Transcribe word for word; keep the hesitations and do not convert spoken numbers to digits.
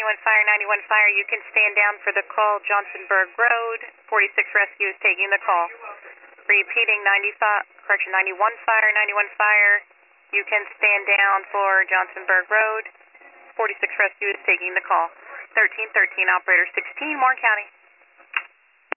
ninety-one Fire, ninety-one Fire, you can stand down for the call, Johnsonburg Road. forty-six Rescue is taking the call. Repeating, ninety-five, correction, ninety-one Fire, ninety-one Fire, you can stand down for Johnsonburg Road. forty-six Rescue is taking the call. thirteen thirteen, Operator sixteen, Warren County.